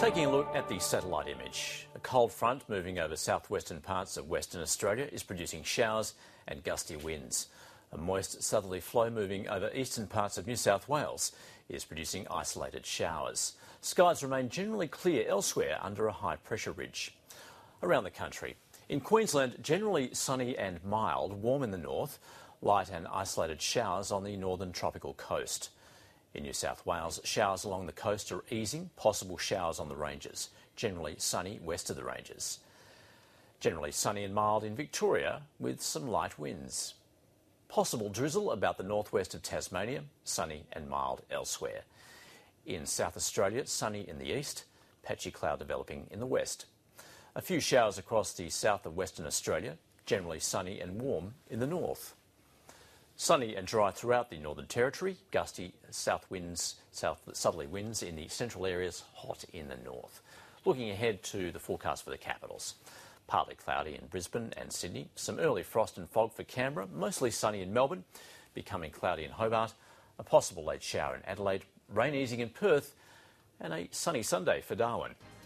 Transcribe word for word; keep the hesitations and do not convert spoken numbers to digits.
Taking a look at the satellite image, a cold front moving over southwestern parts of Western Australia is producing showers and gusty winds. A moist southerly flow moving over eastern parts of New South Wales is producing isolated showers. Skies remain generally clear elsewhere under a high pressure ridge. Around the country, in Queensland, generally sunny and mild, warm in the north, light and isolated showers on the northern tropical coast. In New South Wales, showers along the coast are easing, possible showers on the ranges. Generally sunny west of the ranges. Generally sunny and mild in Victoria with some light winds. Possible drizzle about the northwest of Tasmania, sunny and mild elsewhere. In South Australia, sunny in the east, patchy cloud developing in the west. A few showers across the south of Western Australia, generally sunny and warm in the north. Sunny and dry throughout the Northern Territory, gusty south winds, south southerly winds in the central areas, hot in the north. Looking ahead to the forecast for the capitals. Partly cloudy in Brisbane and Sydney, some early frost and fog for Canberra, mostly sunny in Melbourne, becoming cloudy in Hobart, a possible late shower in Adelaide, rain easing in Perth, and a sunny Sunday for Darwin.